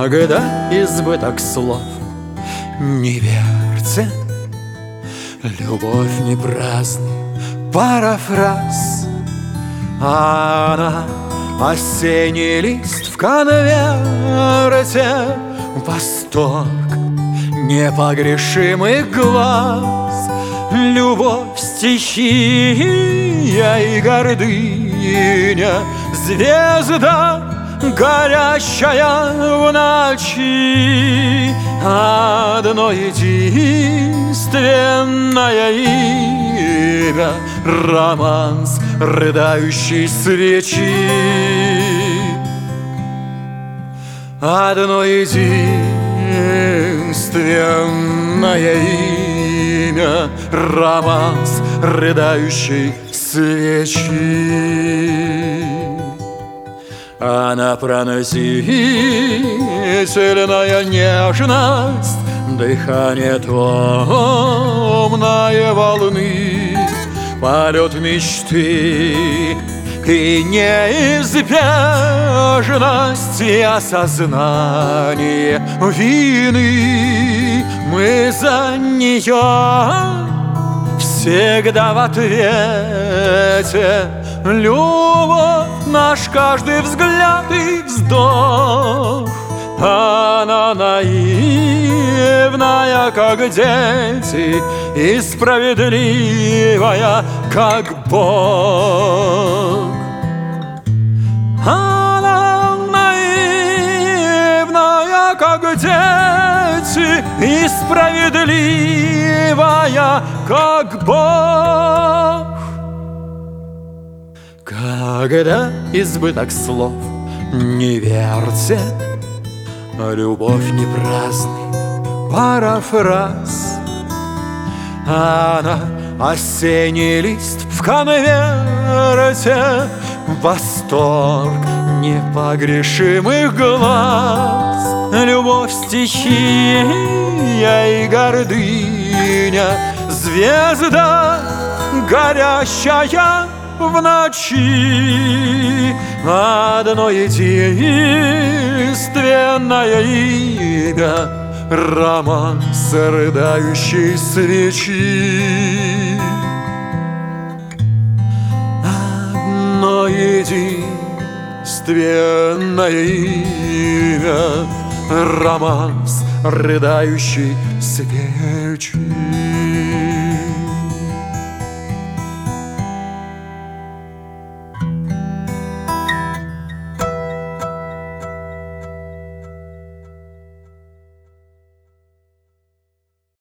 Когда избыток слов не верьте, любовь не праздный парафраз, она осенний лист в конверте, восторг непогрешимых глаз, любовь стихия и гордыня, звезда горящая в ночи, одно единственное имя, романс рыдающей свечи. Одно единственное имя, романс рыдающей свечи. Она проносительная нежность, дыхание томной волны, полет мечты и неизбежность, и осознание вины. Мы за нее всегда в ответе. Любовь — наш каждый взгляд и вздох. Она наивная, как дети, и справедливая, как Бог. Она наивная, как дети, и справедливая, как Бог. Когда избыток слов не верьте, любовь не праздный парафраз, она осенний лист в конверте, восторг непогрешимых глаз, любовь стихия и гордыня, звезда горящая в ночи, одно единственное имя, романс рыдающей свечи. Одно единственное имя, романс рыдающей свечи.